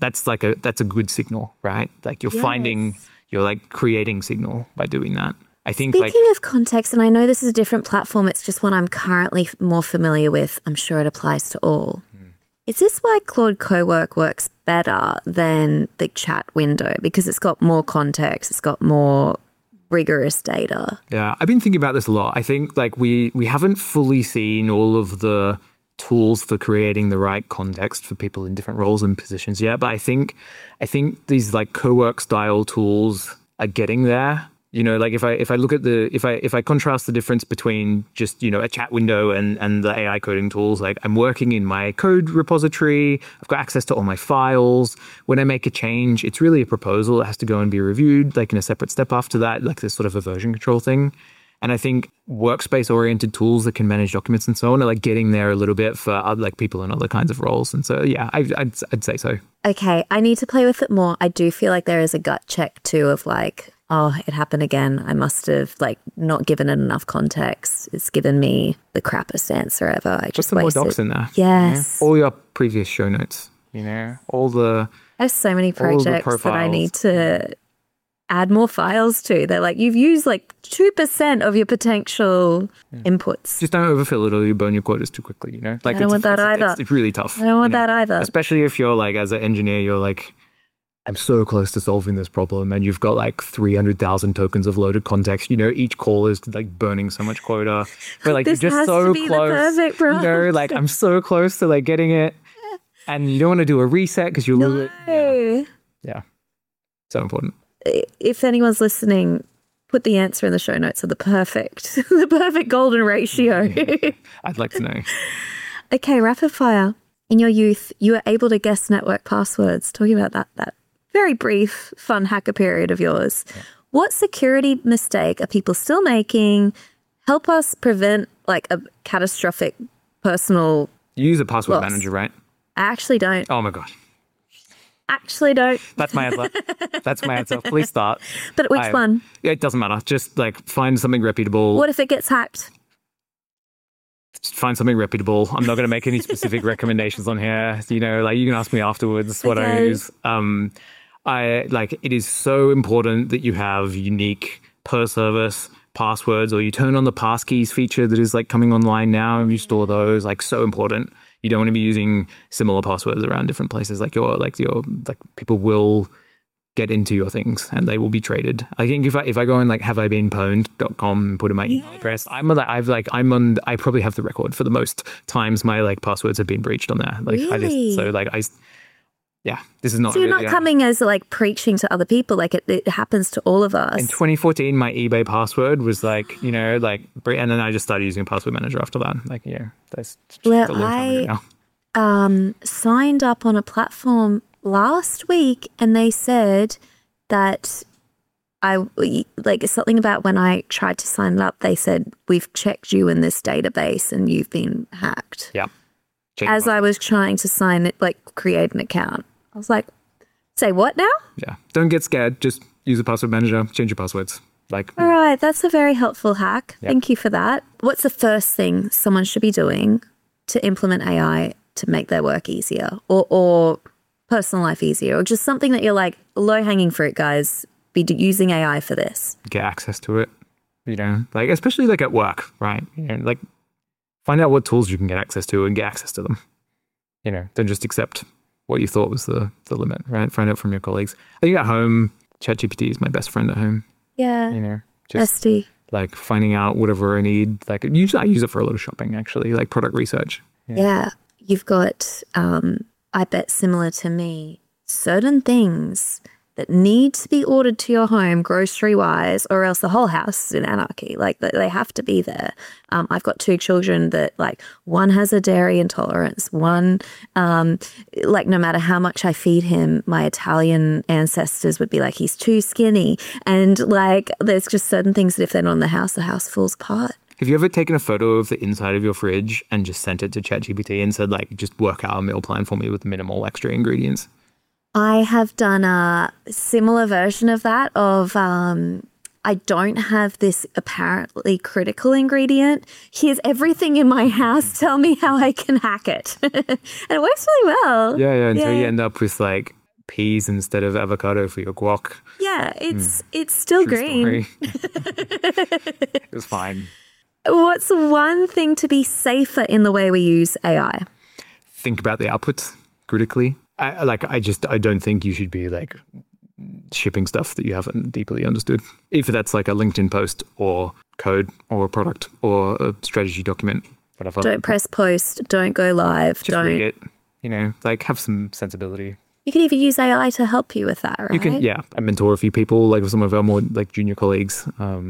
a good signal, right? Like you're like creating signal by doing that. I think Speaking of context, and I know this is a different platform, it's just one I'm currently more familiar with. I'm sure it applies to all. Is this why Claude Cowork works better than the chat window? Because it's got more context, it's got more rigorous data. Yeah, I've been thinking about this a lot. I think like we haven't fully seen all of the tools for creating the right context for people in different roles and positions yet. But I think these like Cowork style tools are getting there. You know, like if I look at if I contrast the difference between just, you know, a chat window and the AI coding tools, like I'm working in my code repository, I've got access to all my files. When I make a change, it's really a proposal. It has to go and be reviewed like in a separate step after that, like this sort of a version control thing. And I think workspace-oriented tools that can manage documents and so on are like getting there a little bit for other, like people in other kinds of roles. And so, yeah, I'd say so. Okay, I need to play with it more. I do feel like there is a gut check too of like, oh, it happened again. I must have like not given it enough context. It's given me the crappiest answer ever. I just Put some wasted. more docs in there. Yes. You know? All your previous show notes, you know, I have so many projects that I need to add more files to. They're like, you've used like 2% of your potential inputs. Just don't overfill it or you burn your quotas too quickly, you know? Like I don't want that either. It's really tough. I don't want that either. Especially if you're like, as an engineer, you're like, I'm so close to solving this problem and you've got like 300,000 tokens of loaded context. You know, each call is like burning so much quota. But like, This you're just has so to be close. the perfect you know, like I'm so close to like getting it and you don't want to do a reset because you lose it. No. Yeah. So important. If anyone's listening, put the answer in the show notes of the perfect golden ratio. I'd like to know. Okay, rapid fire. In your youth, you were able to guess network passwords. Talking about that very brief, fun hacker period of yours. Yeah. What security mistake are people still making? Help us prevent like a catastrophic personal You use a password loss. manager, right? I actually don't. Oh my God. Actually don't. That's my answer. That's my answer. Please start. But which one? It doesn't matter. Just like find something reputable. What if it gets hacked? Just find something reputable. I'm not going to make any specific recommendations on here. You know, like you can ask me afterwards what I use. It is so important that you have unique per service passwords, or you turn on the passkeys feature that is like coming online now and you store those. Like so important. You don't want to be using similar passwords around different places. Like people will get into your things and they will be traded. I think if I go on like haveibeenpwned.com and put in my email address, I probably have the record for the most times my like passwords have been breached on there. Like really? This is not. So you're not coming as like preaching to other people. Like it happens to all of us. In 2014, my eBay password was like, you know, like, and then I just started using a password manager after that. Like, yeah, that's a long time ago now. Signed up on a platform last week and they said that something about when I tried to sign up, they said, we've checked you in this database and you've been hacked. Yeah. As I was trying to sign it, like create an account. I was like, say what now? Yeah. Don't get scared. Just use a password manager, change your passwords. All right. That's a very helpful hack. Yep. Thank you for that. What's the first thing someone should be doing to implement AI to make their work easier or personal life easier, or just something that you're like, low hanging fruit, guys, be using AI for this? Get access to it, you know, like, especially like at work, right? You know, like find out what tools you can get access to and get access to them. You know, don't just accept what you thought was the limit, right? Find out from your colleagues. I think at home, ChatGPT is my best friend at home. Yeah. You know, just bestie. Like finding out whatever I need. Like usually I use it for a lot of shopping, actually, like product research. Yeah. You've got, I bet similar to me, certain things that need to be ordered to your home grocery wise, or else the whole house is in anarchy. Like they have to be there. I've got 2 children that like one has a dairy intolerance, one like no matter how much I feed him, my Italian ancestors would be like, he's too skinny. And like there's just certain things that if they're not in the house falls apart. Have you ever taken a photo of the inside of your fridge and just sent it to ChatGPT and said, like, just work out a meal plan for me with minimal extra ingredients? I have done a similar version of that of I don't have this apparently critical ingredient. Here's everything in my house. Tell me how I can hack it. And it works really well. Yeah, until you end up with like peas instead of avocado for your guac. Yeah, it's still green. It was fine. What's one thing to be safer in the way we use AI? Think about the outputs critically. I don't think you should be like shipping stuff that you haven't deeply understood. If that's like a LinkedIn post or code or a product or a strategy document, whatever. Don't press post. Don't go live. Just read it. You know, like have some sensibility. You can even use AI to help you with that, right? You can, yeah. I mentor a few people, like some of our more like junior colleagues,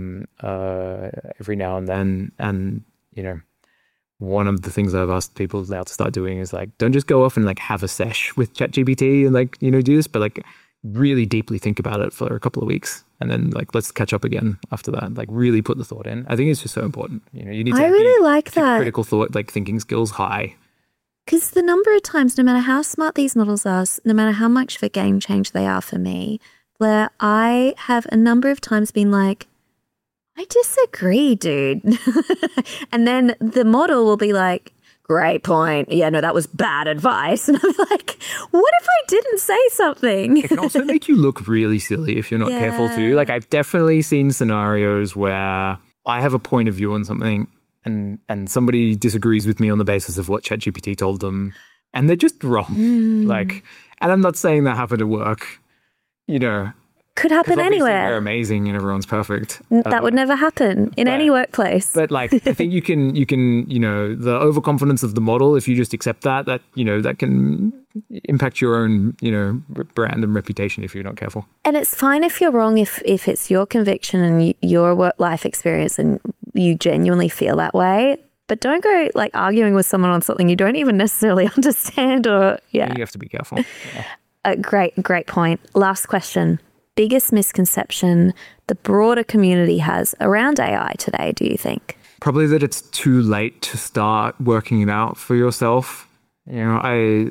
every now and then. And, you know, one of the things I've asked people now to start doing is like, don't just go off and like have a sesh with ChatGPT and like, you know, do this, but like really deeply think about it for a couple of weeks. And then like, let's catch up again after that. Like really put the thought in. I think it's just so important. You know, you need to like that. Critical thought, like thinking skills high. Because the number of times, no matter how smart these models are, no matter how much of a game change they are for me, Blair, I have a number of times been like, I disagree, dude. And then the model will be like, great point. Yeah, no, that was bad advice. And I'm like, what if I didn't say something? It can also make you look really silly if you're not careful too. Like I've definitely seen scenarios where I have a point of view on something and somebody disagrees with me on the basis of what ChatGPT told them, and they're just wrong. Like, and I'm not saying that happened at work, you know. Could happen anywhere. They're amazing and everyone's perfect. That would never happen in any workplace. But like, I think you can, you know, the overconfidence of the model, if you just accept that, you know, that can impact your own, you know, brand and reputation if you're not careful. And it's fine if you're wrong, if it's your conviction and your work life experience and you genuinely feel that way. But don't go like arguing with someone on something you don't even necessarily understand or, You have to be careful. Yeah. Great point. Last question. Biggest misconception the broader community has around AI today, do you think? Probably that it's too late to start working it out for yourself. You know,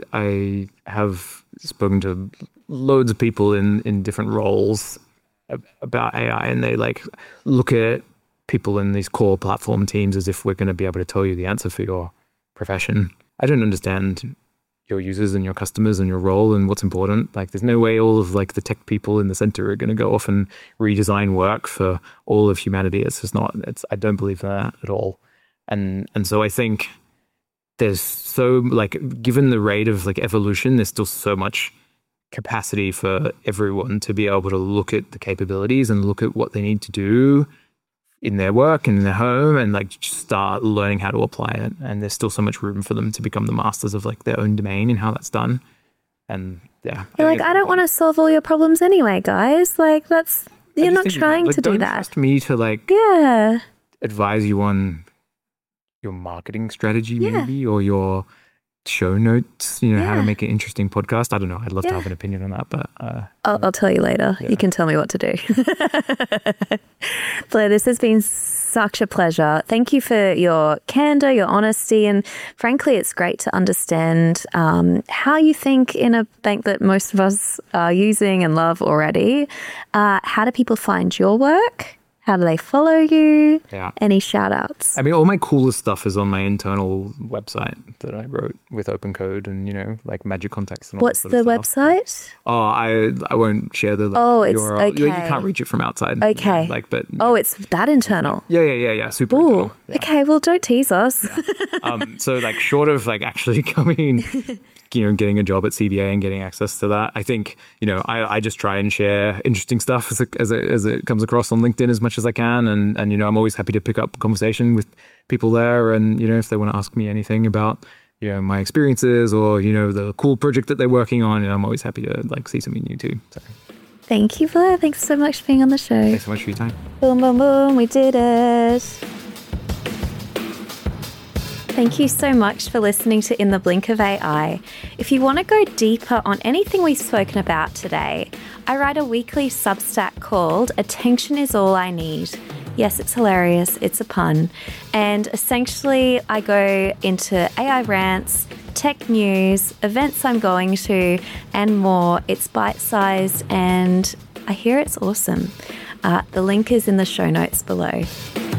I have spoken to loads of people in different roles about AI, and they like look at people in these core platform teams as if we're going to be able to tell you the answer for your profession. I don't understand your users and your customers and your role and what's important. Like there's no way all of like the tech people in the center are going to go off and redesign work for all of humanity. It's just not, I don't believe that at all. And so I think there's so like, given the rate of like evolution, there's still so much capacity for everyone to be able to look at the capabilities and look at what they need to do in their work and in their home and like just start learning how to apply it. And there's still so much room for them to become the masters of like their own domain and how that's done. And yeah. You're like, I don't want to solve all your problems anyway, guys. Like you're not trying to do that. Don't trust me to like advise you on your marketing strategy maybe or your show notes, you know, how to make an interesting podcast. I don't know. I'd love to have an opinion on that, but I'll tell you later. You can tell me what to do. Blair, this has been such a pleasure. Thank you for your candor, your honesty, and frankly, it's great to understand how you think in a bank that most of us are using and love already. How do people find your work? How do they follow you? Yeah. Any shout outs? I mean, all my coolest stuff is on my internal website that I wrote with open code and, you know, like Magic Contacts. And all What's the website? Oh, I won't share the it's URL. okay. You can't reach it from outside. Okay. It's that internal. Yeah. Super internal. Yeah. Okay, well, don't tease us. Yeah. So like short of like actually coming, you know, getting a job at CBA and getting access to that, I think, you know, I just try and share interesting stuff as it comes across on LinkedIn as much as I can. And, you know, I'm always happy to pick up a conversation with people there. And, you know, if they want to ask me anything about, you know, my experiences or, you know, the cool project that they're working on, I'm always happy to like see something new too. So. Thank you, Blair. Thanks so much for being on the show. Thanks so much for your time. Boom, boom, boom. We did it. Thank you so much for listening to In the Blink of AI. If you want to go deeper on anything we've spoken about today, I write a weekly Substack called Attention is All I Need. Yes, it's hilarious. It's a pun. And essentially, I go into AI rants, tech news, events I'm going to, and more. It's bite-sized and I hear it's awesome. The link is in the show notes below.